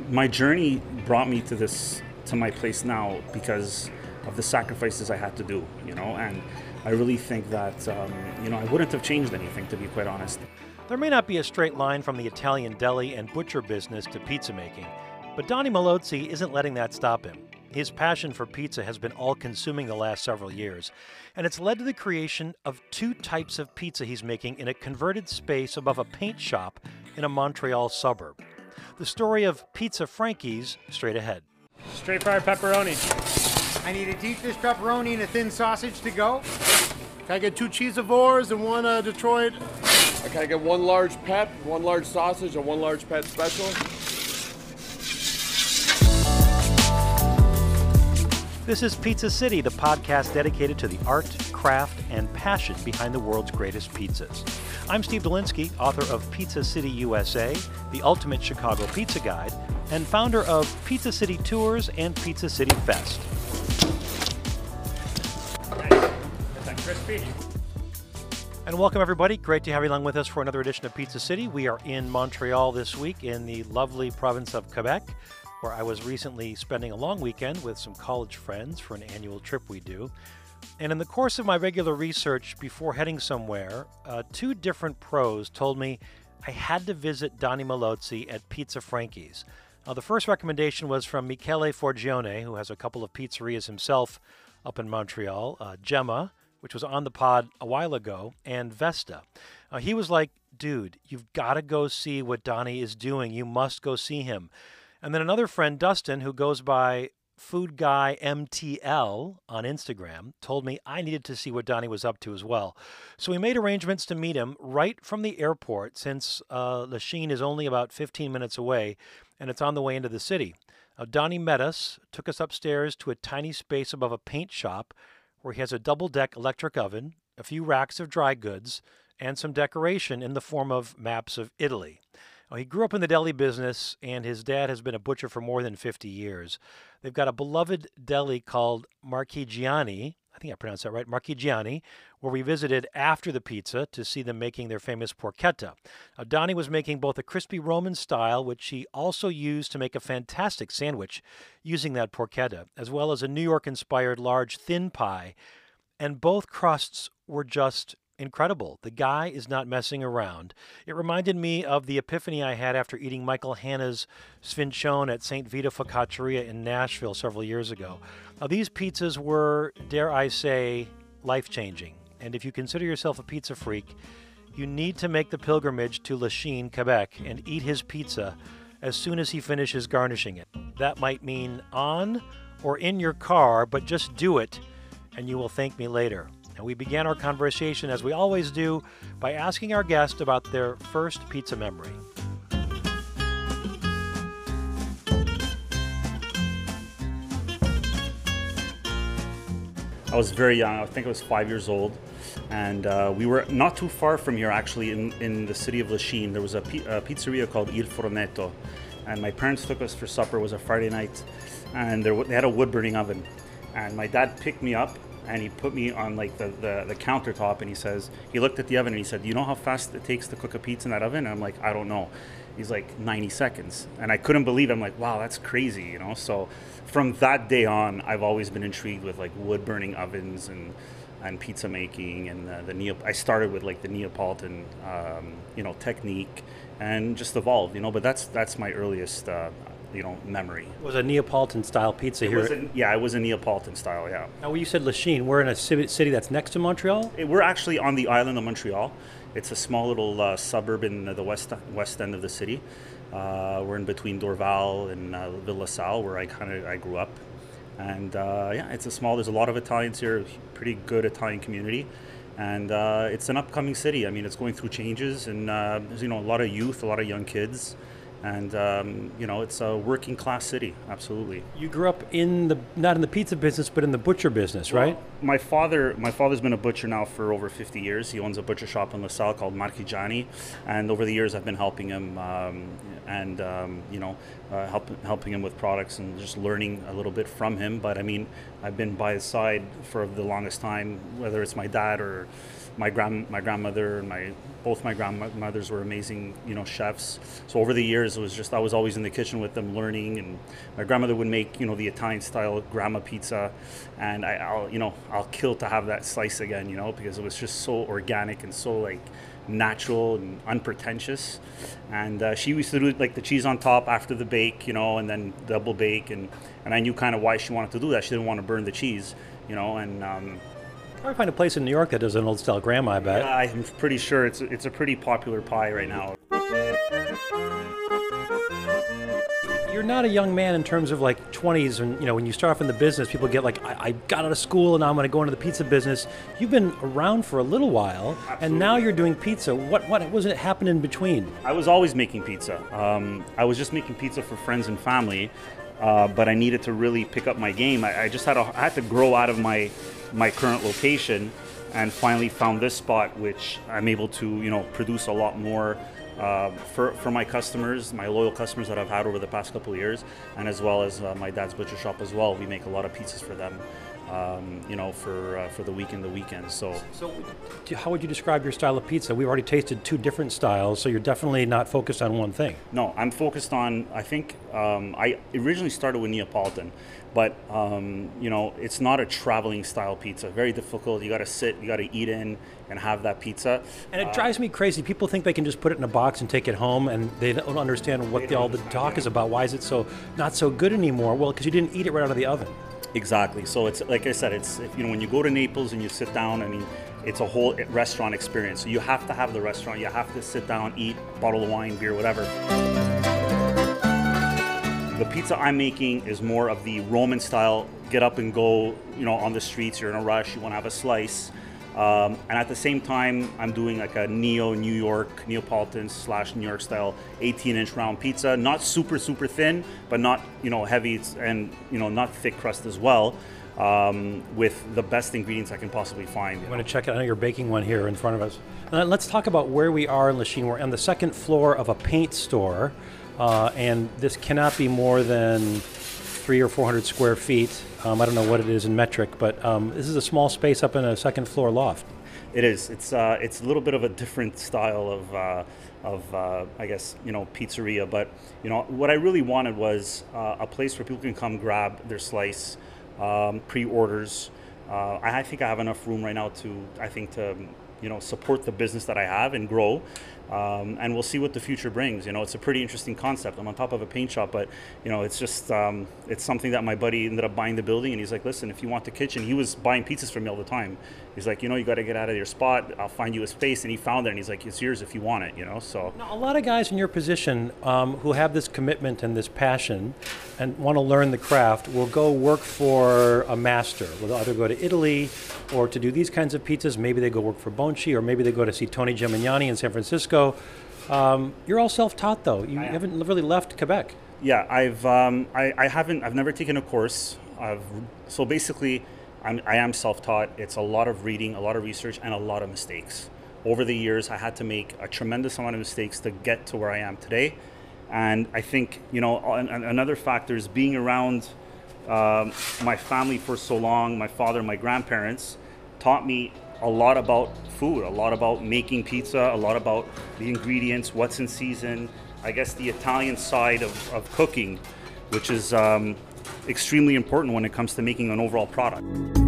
my journey brought me to my place now because of the sacrifices I had to do, and I really think that, I wouldn't have changed anything, to be quite honest. There may not be a straight line from the Italian deli and butcher business to pizza making, but Donnie Melozzi isn't letting that stop him. His passion for pizza has been all-consuming the last several years, and it's led to the creation of two types of pizza he's making in a converted space above a paint shop in a Montreal suburb. The story of Pizza Frankie's straight ahead. Straight fried pepperoni. I need a deep dish pepperoni and a thin sausage to go. Can I get 2 cheesivores and 1 Detroit? Can I get 1 large pep, 1 large sausage, and 1 large pep special? This is Pizza City, the podcast dedicated to the art, craft, and passion behind the world's greatest pizzas. I'm Steve Dolinsky, author of Pizza City USA, the ultimate Chicago pizza guide, and founder of Pizza City Tours and Pizza City Fest. That's crispy. And welcome, everybody. Great to have you along with us for another edition of Pizza City. We are in Montreal this week in the lovely province of Quebec, where I was recently spending a long weekend with some college friends for an annual trip we do. And in the course of my regular research before heading somewhere, 2 different pros told me I had to visit Donnie Melozzi at Pizza Frankie's. The first recommendation was from Michele Forgione, who has a couple of pizzerias himself up in Montreal, Gemma, which was on the pod a while ago, and Vesta. He was like, dude, you've got to go see what Donnie is doing. You must go see him. And then another friend, Dustin, who goes by Food Guy MTL on Instagram, told me I needed to see what Donnie was up to as well. So we made arrangements to meet him right from the airport, since Lachine is only about 15 minutes away, and it's on the way into the city. Donnie met us, took us upstairs to a tiny space above a paint shop where he has a double-deck electric oven, a few racks of dry goods, and some decoration in the form of maps of Italy. He grew up in the deli business, and his dad has been a butcher for more than 50 years. They've got a beloved deli called Marchigiani, I think I pronounced that right, Marchigiani, where we visited after the pizza to see them making their famous porchetta. Donnie was making both a crispy Roman style, which he also used to make a fantastic sandwich using that porchetta, as well as a New York-inspired large thin pie, and both crusts were just incredible. The guy is not messing around. It reminded me of the epiphany I had after eating Michael Hanna's Sfincione at St. Vito Focacceria in Nashville several years ago. These pizzas were, dare I say, life-changing. And if you consider yourself a pizza freak, you need to make the pilgrimage to Lachine, Quebec, and eat his pizza as soon as he finishes garnishing it. That might mean on or in your car, but just do it, and you will thank me later. And we began our conversation, as we always do, by asking our guest about their first pizza memory. I was very young. I think I was 5 years old, and we were not too far from here, actually, in the city of Lachine. There was a pizzeria called Il Fornetto, and my parents took us for supper. It was a Friday night, and they had a wood-burning oven, and my dad picked me up, and he put me on like the countertop, and he looked at the oven and he said, "You know how fast it takes to cook a pizza in that oven?" And I'm like, "I don't know." He's like, 90 seconds. And I couldn't believe it. I'm like, wow, that's crazy, So from that day on, I've always been intrigued with like wood burning ovens and pizza making, and I started with like the Neapolitan technique, and just evolved, but that's my earliest memory. It was a Neapolitan-style pizza here. It was a Neapolitan style, yeah. Now, when you said Lachine, we're in a city that's next to Montreal? We're actually on the island of Montreal. It's a small little suburb in the west end of the city. We're in between Dorval and Ville-LaSalle, where I grew up. And there's a lot of Italians here, pretty good Italian community. And it's an upcoming city. I mean, it's going through changes, and there's a lot of youth, a lot of young kids. And, it's a working class city, absolutely. You grew up not in the pizza business, but in the butcher business, right? Well, my father's been a butcher now for over 50 years. He owns a butcher shop in LaSalle called Marchigiani. And over the years, I've been helping him helping him with products and just learning a little bit from him. But I mean, I've been by his side for the longest time, whether it's my dad or my grandmother and both my grandmothers were amazing, chefs. So over the years, I was always in the kitchen with them learning. And my grandmother would make, the Italian style grandma pizza, and I'll kill to have that slice again, because it was just so organic and so like natural and unpretentious. And she used to do like the cheese on top after the bake, and then double bake, and I knew kind of why she wanted to do that. She didn't want to burn the cheese, and Probably find a place in New York that does an old style grandma, I bet. yeah, I'm pretty sure it's a pretty popular pie right now. You're not a young man in terms of like 20s, and when you start off in the business, people get like, I got out of school and now I'm going to go into the pizza business. You've been around for a little while, and now you're doing pizza. What was it happened in between? I was always making pizza. I was just making pizza for friends and family, but I needed to really pick up my game. I had to grow out of my current location, and finally found this spot, which I'm able to produce a lot more for my customers, my loyal customers that I've had over the past couple of years, and as well as my dad's butcher shop as well. We make a lot of pizzas for them, for the week and the weekend. So How would you describe your style of pizza? We've already tasted two different styles, so you're definitely not focused on one thing. no, I'm focused on. I think I originally started with Neapolitan, but it's not a traveling style pizza. Very difficult. You got to sit, you got to eat in and have that pizza. And it drives me crazy. People think they can just put it in a box and take it home, and they don't understand what all the talk is about. Why is it so not so good anymore? Well, because you didn't eat it right out of the oven. Exactly. So it's like I said, it's when you go to Naples and you sit down, it's a whole restaurant experience. So you have to have the restaurant. You have to sit down, eat, bottle of wine, beer, whatever. The pizza I'm making is more of the Roman style, get up and go, on the streets, you're in a rush, you want to have a slice. And at the same time, I'm doing like a New York, Neapolitan / New York style 18-inch round pizza. Not super, super thin, but not, heavy and, not thick crust as well, with the best ingredients I can possibly find. I'm going to check it. I know you're baking one here in front of us. Let's talk about where we are in Lachine. We're on the second floor of a paint store, and this cannot be more than 300 or 400 square feet. I don't know what it is in metric, but this is a small space up in a second floor loft. It is. It's a little bit of a different style of I guess pizzeria. But what I really wanted was a place where people can come grab their slice, pre-orders. I think I have enough room right now to support the business that I have and grow. And we'll see what the future brings. It's a pretty interesting concept. I'm on top of a paint shop, but it's just it's something that my buddy ended up buying the building, and he's like, listen, if you want the kitchen, he was buying pizzas from me all the time. He's like, you got to get out of your spot. I'll find you a space, and he found it, and he's like, it's yours if you want it. So now, a lot of guys in your position who have this commitment and this passion and want to learn the craft will go work for a master. Will either go to Italy or to do these kinds of pizzas. Maybe they go work for Bonci, or maybe they go to see Tony Gemignani in San Francisco. You're all self-taught, though. You haven't really left Quebec. Yeah, I've never taken a course. So basically, I am self-taught. It's a lot of reading, a lot of research, and a lot of mistakes. Over the years, I had to make a tremendous amount of mistakes to get to where I am today. And I think, another factor is being around my family for so long. My father and my grandparents taught me a lot about food, a lot about making pizza, a lot about the ingredients, what's in season. I guess the Italian side of cooking, which is extremely important when it comes to making an overall product.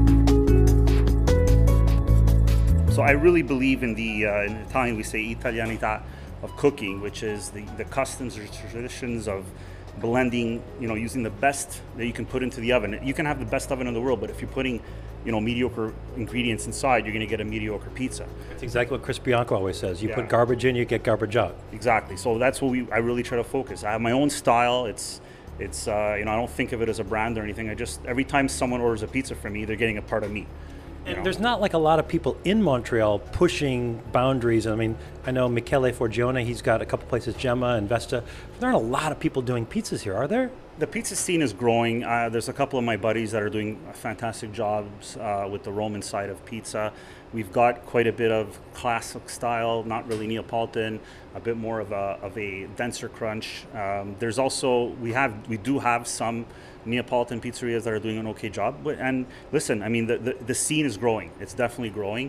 So I really believe in in Italian we say italianità of cooking, which is the customs or traditions of blending, using the best that you can put into the oven. You can have the best oven in the world, but if you're putting, mediocre ingredients inside, you're going to get a mediocre pizza. That's exactly what Chris Bianco always says. You put garbage in, you get garbage out. Exactly. So that's what I really try to focus. I have my own style. It's I don't think of it as a brand or anything. Every time someone orders a pizza from me, they're getting a part of me. And there's not like a lot of people in Montreal pushing boundaries. I mean, I know Michele Forgione, he's got a couple places, Gemma and Vesta. There aren't a lot of people doing pizzas here, are there? The pizza scene is growing. There's a couple of my buddies that are doing fantastic jobs with the Roman side of pizza. We've got quite a bit of classic style, not really Neapolitan, a bit more of a denser crunch. There's also, we do have some Neapolitan pizzerias that are doing an okay job. And listen, I mean, the scene is growing. It's definitely growing.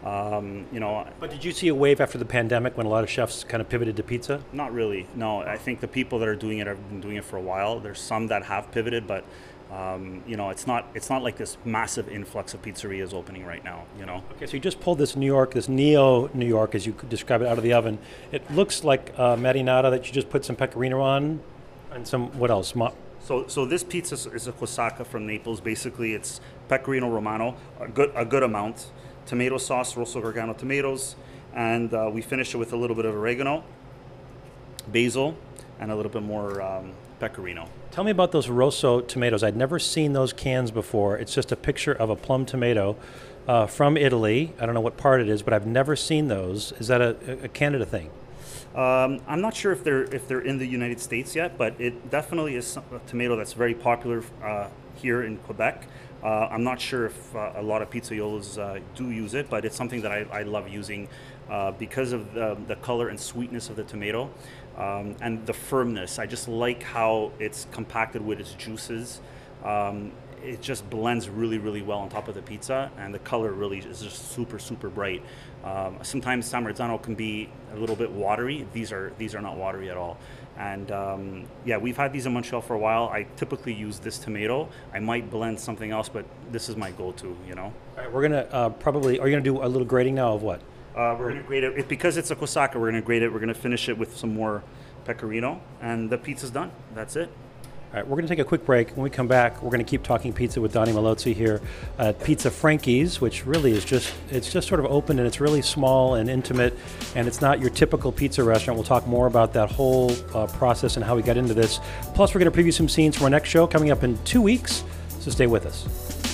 You know, But did you see a wave after the pandemic when a lot of chefs kind of pivoted to pizza? not really. No, I think the people that are doing it have been doing it for a while. There's some that have pivoted, but you know, it's not like this massive influx of pizzerias opening right now. You know. Okay, so you just pulled this New York, this Neo New York, as you could describe it, out of the oven. It looks like marinara that you just put some pecorino on, and some, what else? So this pizza is a cosacca from Naples. Basically, it's pecorino romano, a good amount, tomato sauce, rosso oregano tomatoes, and we finish it with a little bit of oregano, basil, and a little bit more pecorino. Tell me about those Rosso tomatoes. I'd never seen those cans before. It's just a picture of a plum tomato from Italy. I don't know what part it is, but I've never seen those. Is that a Canada thing? I'm not sure if they're in the United States yet, but it definitely is a tomato that's very popular here in Quebec. I'm not sure if a lot of pizzaiolos do use it, but it's something that I love using because of the color and sweetness of the tomato and the firmness. I just like how it's compacted with its juices. It just blends really, really well on top of the pizza, and the color really is just super, super bright. Sometimes San Marzano can be a little bit watery. These are not watery at all. And yeah, we've had these in Montreal for a while. I typically use this tomato. I might blend something else, but this is my go-to, you know. All right, we're gonna probably, are you gonna do a little grating now of what? We're gonna grate it. Because it's a cosacca, we're gonna grate it. We're gonna finish it with some more pecorino, and the pizza's done. That's it. All right, we're going to take a quick break. When we come back, we're going to keep talking pizza with Donnie Melozzi here at Pizza Frankie's, which really is it's just sort of open, and it's really small and intimate, and it's not your typical pizza restaurant. We'll talk more about that whole process and how we got into this. Plus, we're going to preview some scenes from our next show coming up in 2 weeks, so stay with us.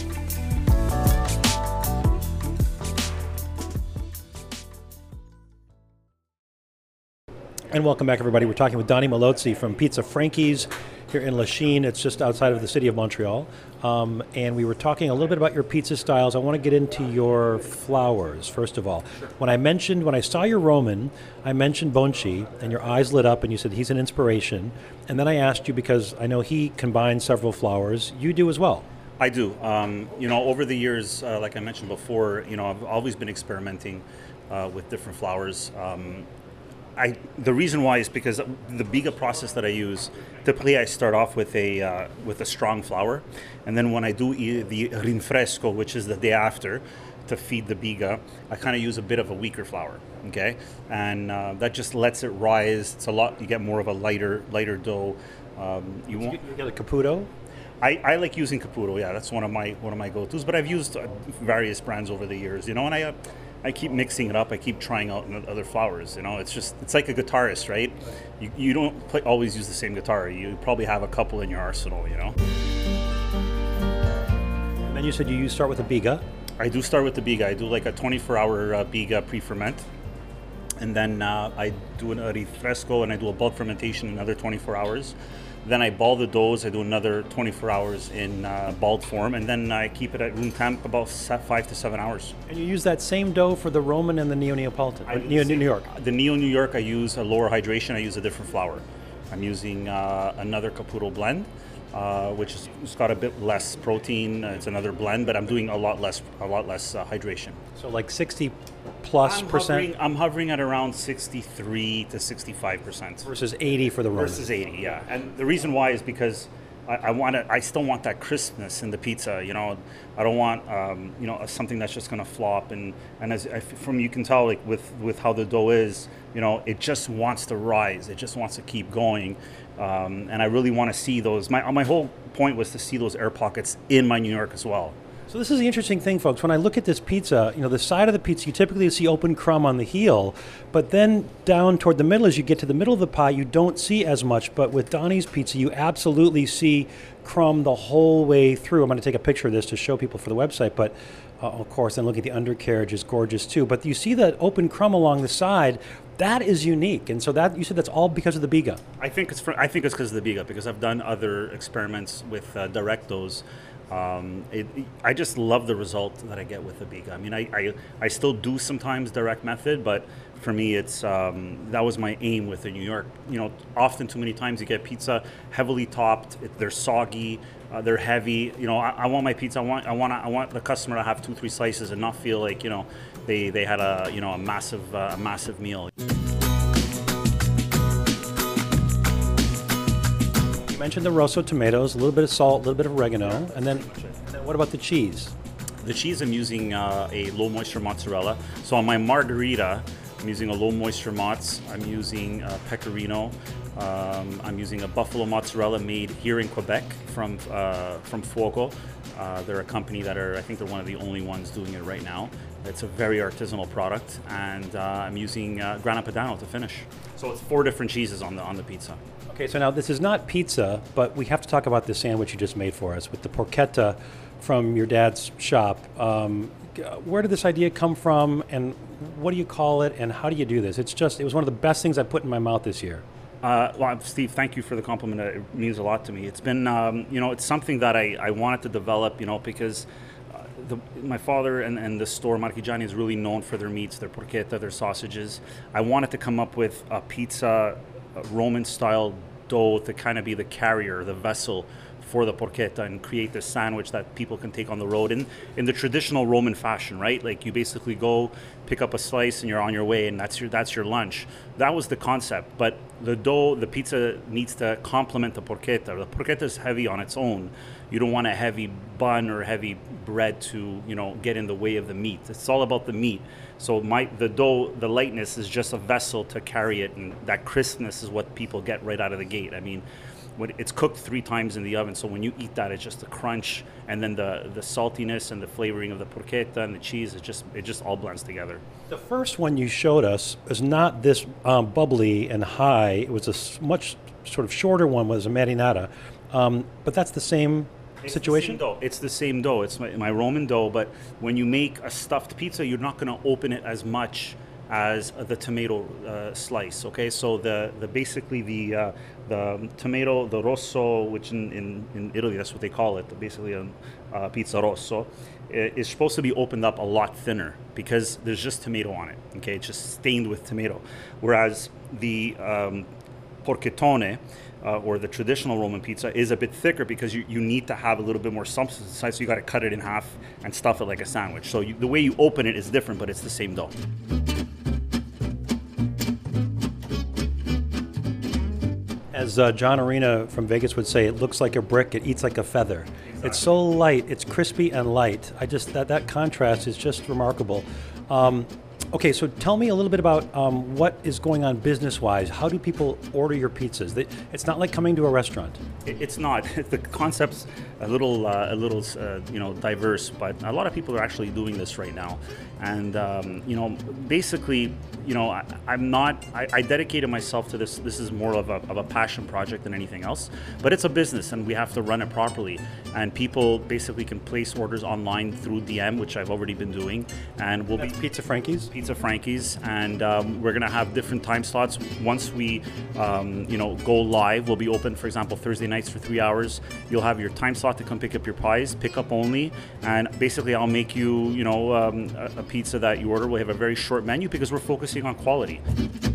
And welcome back, everybody. We're talking with Donnie Melozzi from Pizza Frankie's here in Lachine. It's just outside of the city of Montreal. And we were talking a little bit about your pizza styles. I want to get into your flours, first of all. Sure. When I saw your Roman, I mentioned Bonci, and your eyes lit up, and you said he's an inspiration. And then I asked you, because I know he combines several flours. You do as well. I do. You know, over the years, like I mentioned before, you know, I've always been experimenting with different flours. The reason why is because the biga process that I use, typically I start off with a strong flour, and then when I do the rinfresco, which is the day after, to feed the biga, I kind of use a bit of a weaker flour, okay, and that just lets it rise. It's a lot. You get more of a lighter dough. You get a Caputo. I like using Caputo. Yeah, that's one of my go-tos. But I've used various brands over the years, you know, and I keep mixing it up. I keep trying out other flours. You know, it's like a guitarist, right? You don't always use the same guitar. You probably have a couple in your arsenal, you know. And then you said you start with a biga. I do start with the biga. I do like a 24-hour biga pre-ferment, and then I do a refresco, and I do a bulk fermentation another 24 hours. Then I ball the doughs. I do another 24 hours in balled form, and then I keep it at room temp about 5 to 7 hours. And you use that same dough for the Roman and the Neo-Neapolitan? New York. The Neo-New York, I use a lower hydration. I use a different flour. I'm using another Caputo blend, which has got a bit less protein. It's another blend, but I'm doing a lot less hydration. So like 60+%? I'm hovering at around 63 to 65%. Versus 80 for the Roman. Versus 80, yeah. And the reason why is because I still want that crispness in the pizza. You know, I don't want you know, something that's just going to flop. And from you can tell, like with how the dough is, you know, it just wants to rise. It just wants to keep going. And I really want to see those. My whole point was to see those air pockets in my New York as well. So this is the interesting thing, folks. When I look at this pizza, you know, the side of the pizza, you typically see open crumb on the heel, but then down toward the middle, as you get to the middle of the pie, you don't see as much. But with Donnie's pizza, you absolutely see crumb the whole way through. I'm going to take a picture of this to show people for the website, but of course, then look at the undercarriage is gorgeous too. But you see that open crumb along the side. That is unique, and so that you said that's all because of the biga. I think it's because of the biga, because I've done other experiments with direct doughs. I just love the result that I get with the biga. I mean, I still do sometimes direct method, but for me, it's that was my aim with the New York. You know, often too many times you get pizza heavily topped. They're soggy, they're heavy. You know, I want my pizza. I want the customer to have 2-3 slices and not feel like, you know, they had a a massive meal. You mentioned the rosso tomatoes, a little bit of salt, a little bit of oregano, and then what about the cheese? The cheese, I'm using a low moisture mozzarella. So on my margarita, I'm using a low moisture mozz. I'm using pecorino. I'm using a buffalo mozzarella made here in Quebec from Fuoco. They're a company I think they're one of the only ones doing it right now. It's a very artisanal product, and I'm using Grana Padano to finish. So it's 4 different cheeses on the pizza. Okay, so now this is not pizza, but we have to talk about the sandwich you just made for us with the porchetta from your dad's shop. Where did this idea come from, and what do you call it, and how do you do this? It was one of the best things I put in my mouth this year. Well, Steve, thank you for the compliment. It means a lot to me. It's been, it's something that I wanted to develop, because my father and the store, Marchigiani, is really known for their meats, their porchetta, their sausages. I wanted to come up with a pizza, Roman-style dough to kind of be the carrier, the vessel for the porchetta, and create this sandwich that people can take on the road in the traditional Roman fashion, right? Like you basically go pick up a slice and you're on your way, and that's your lunch. That was the concept. But the dough, the pizza needs to complement the porchetta. The porchetta is heavy on its own. You don't want a heavy bun or heavy bread to get in the way of the meat. It's all about the meat. So the dough, the lightness is just a vessel to carry it, and that crispness is what people get right out of the gate. I mean, it's cooked 3 times in the oven, so when you eat that, it's just a crunch, and then the saltiness and the flavoring of the porchetta and the cheese, it just all blends together. The first one you showed us was not this bubbly and high. It was a much sort of shorter one, was a marinara, but that's the same situation? It's the same dough. It's my Roman dough, but when you make a stuffed pizza, you're not going to open it as much as the tomato slice. Okay, so the tomato, the rosso, which in Italy that's what they call it, basically a pizza rosso, is supposed to be opened up a lot thinner because there's just tomato on it. Okay, it's just stained with tomato, whereas the porchettone, or the traditional Roman pizza, is a bit thicker because you need to have a little bit more substance inside, so you got to cut it in half and stuff it like a sandwich. So the way you open it is different, but it's the same dough. As John Arena from Vegas would say, it looks like a brick, it eats like a feather. Exactly. It's so light, it's crispy and light. That contrast is just remarkable. Okay, so tell me a little bit about what is going on business-wise. How do people order your pizzas? It's not like coming to a restaurant. It's not. The concept's a little diverse, but a lot of people are actually doing this right now. And basically, I dedicated myself to this. This is more of a passion project than anything else. But it's a business, and we have to run it properly. And people basically can place orders online through DM, which I've already been doing, and we'll be Pizza Frankie's. Pizza Frankie's, and we're gonna have different time slots. Once we, go live, we'll be open, for example, Thursday nights for 3 hours. You'll have your time slot to come pick up your pies, pick up only, and basically I'll make you, a pizza that you order. We'll have a very short menu because we're focusing on quality.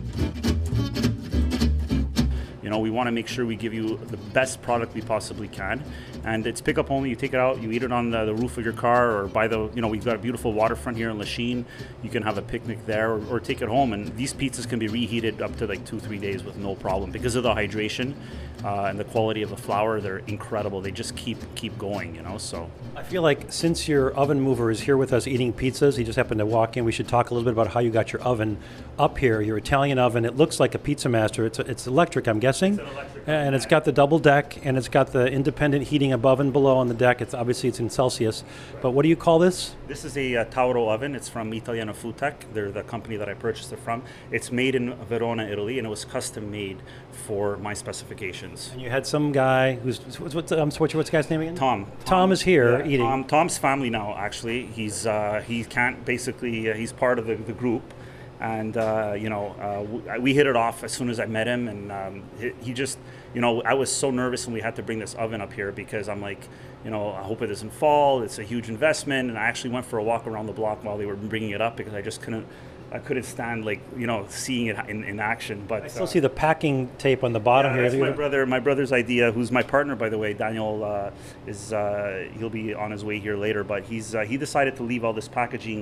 We want to make sure we give you the best product we possibly can, and it's pick up only. You take it out, you eat it on the roof of your car, or by we've got a beautiful waterfront here in Lachine. You can have a picnic there, or take it home. And these pizzas can be reheated up to like 2-3 days with no problem because of the hydration and the quality of the flour. They're incredible. They just keep going. So I feel like since your oven mover is here with us eating pizzas, he just happened to walk in. We should talk a little bit about how you got your oven up here. Your Italian oven. It looks like a Pizza Master. It's electric, I'm guessing. And it's got the double deck, and it's got the independent heating above and below on the deck. It's in Celsius. But what do you call this? This is a Tauro oven. It's from Italiano Food Tech. They're the company that I purchased it from. It's made in Verona, Italy, and it was custom made for my specifications. And you had some guy who's what's the guy's name again? Tom. Tom is here eating. Tom's family now. Actually, he's part of the group. And we hit it off as soon as I met him, and he just, I was so nervous when we had to bring this oven up here because I'm like, I hope it doesn't fall. It's a huge investment, and I actually went for a walk around the block while they were bringing it up because I just couldn't stand seeing it in action. But I still see the packing tape on the bottom here. That's my brother's idea, who's my partner, by the way. Daniel he'll be on his way here later, but he decided to leave all this packaging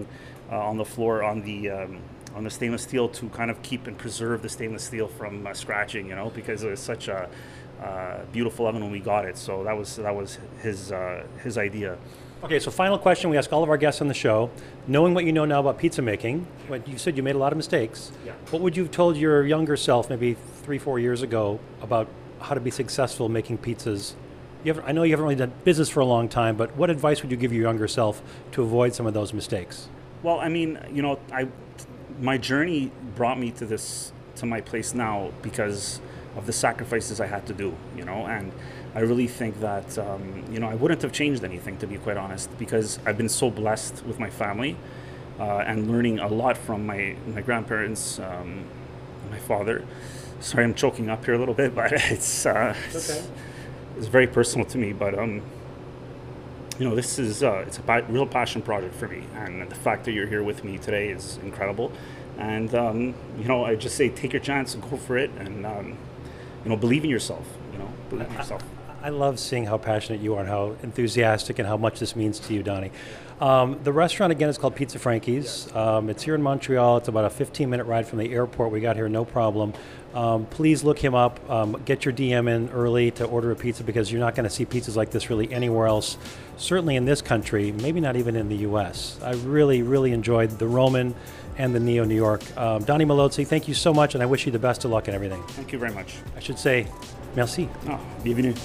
on the floor on the stainless steel to kind of keep and preserve the stainless steel from scratching, you know, because it was such a beautiful oven when we got it. So that was his idea. Okay, so final question we ask all of our guests on the show. Knowing what you know now about pizza making, what you said you made a lot of mistakes. Yeah. What would you have told your younger self maybe 3-4 years ago about how to be successful making pizzas? I know you haven't really done business for a long time, but what advice would you give your younger self to avoid some of those mistakes? Well, I mean, you know, my journey brought me to my place now because of the sacrifices I had to do, you know, and I really think that, you know, I wouldn't have changed anything, to be quite honest, because I've been so blessed with my family and learning a lot from my grandparents, my father. Sorry, I'm choking up here a little bit, but it's very personal to me. But you know, this is it's a real passion project for me, and the fact that you're here with me today is incredible. And you know, I just say take your chance and go for it, and you know, believe in yourself. You know, believe in yourself. I love seeing how passionate you are and how enthusiastic and how much this means to you, Donnie. The restaurant, again, is called Pizza Frankie's. It's here in Montreal. It's about a 15-minute ride from the airport. We got here no problem. Please look him up. Get your DM in early to order a pizza because you're not going to see pizzas like this really anywhere else, certainly in this country, maybe not even in the U.S. I really, really enjoyed the Roman and the Neo New York. Donnie Mallozzi, thank you so much, and I wish you the best of luck in everything. Thank you very much. I should say, merci. Oh, bienvenue.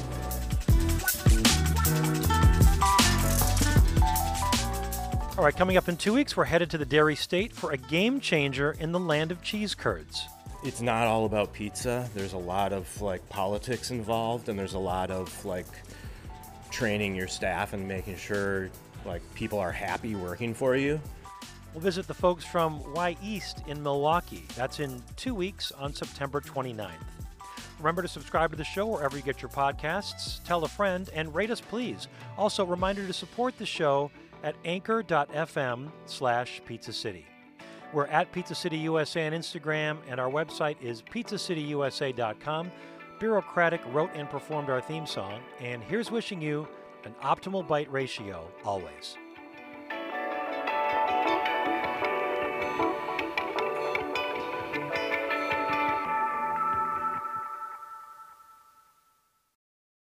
All right, coming up in 2 weeks, we're headed to the Dairy State for a game changer in the land of cheese curds. It's not all about pizza. There's a lot of politics involved, and there's a lot of training your staff and making sure people are happy working for you. We'll visit the folks from Y East in Milwaukee. That's in 2 weeks on September 29th. Remember to subscribe to the show wherever you get your podcasts, tell a friend, and rate us, please. Also, reminder to support the show at anchor.fm/Pizza City. We're at Pizza City USA on Instagram, and our website is pizzacityusa.com. Bureaucratic wrote and performed our theme song, and here's wishing you an optimal bite ratio always.